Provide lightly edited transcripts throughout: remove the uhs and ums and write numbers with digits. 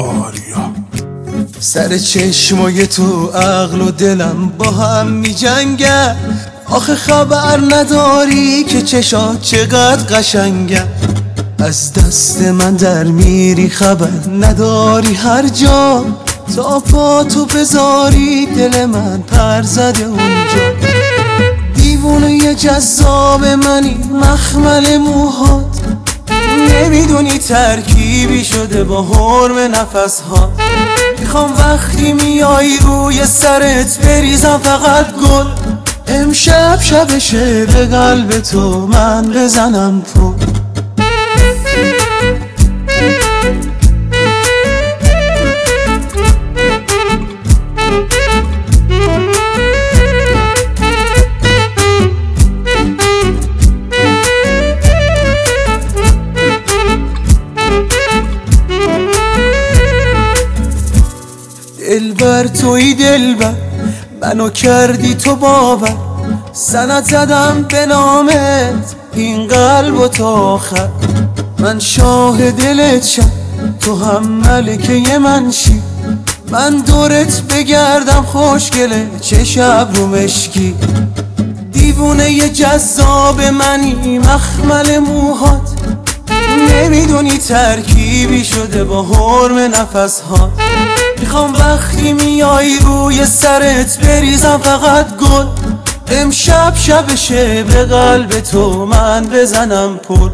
آریا. سر چشمای تو عقل و دلم با هم می جنگن. آخه خبر نداری که چشات چقدر قشنگن. از دست من در میری خبر نداری هر جا. تا پا تو بذاری دل من پر زده اونجا. دیوونه جذاب منی مخمل موهات. نمیدونی ترکیبی شده با حرم نفسها. میخوام وقتی میای روی سرت بریزم فقط گل. امشب شبشه به قلب تو من بزنم پول. دلبر توی دلبر منو کردی تو باور. سند زدم به نامت این قلب و تا آخر. من شاه دلت شم تو هم ملکه من شی. من دورت بگردم خوشگله چه شب رو مشکی. دیوونه جذاب منی مخمل موهات. نمیدونی ترکیبی شده با حرم نفسها. میخوام وقتی میای روی سرت بریزم فقط گل. امشب شبشه به قلب تو من بزنم پول.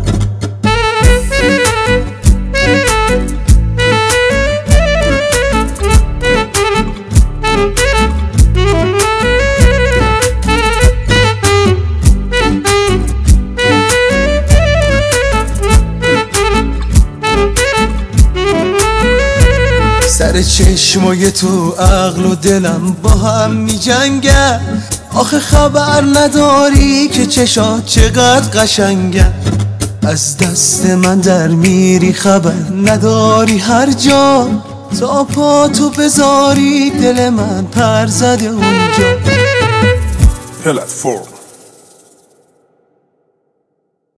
سر چشمای تو عقل و دلم با هم می جنگن. آخه خبر نداری که چشات چقدر قشنگن. از دست من در میری خبر نداری هر جا. تا پا تو بذاری دل من پر زده اونجا. پلتفرم